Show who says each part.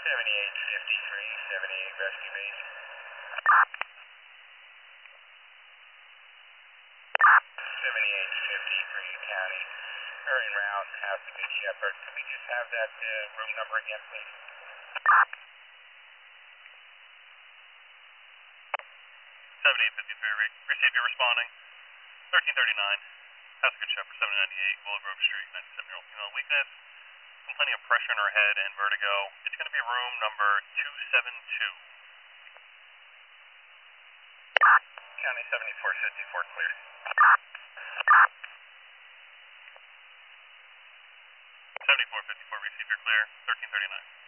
Speaker 1: 7853, 78 Rescue Base. 7853 County. We're en route out to Good Shepherd. Can we just have that room number again, please?
Speaker 2: 7853, receive you responding. 1339, House of Good Shepherd, 798, Willow Grove Street, 97-year-old female weakness, complaining of pressure in her head and vertigo. It's going to be room number 272.
Speaker 1: County 7454, clear.
Speaker 2: 7454, receive your clear, 1339.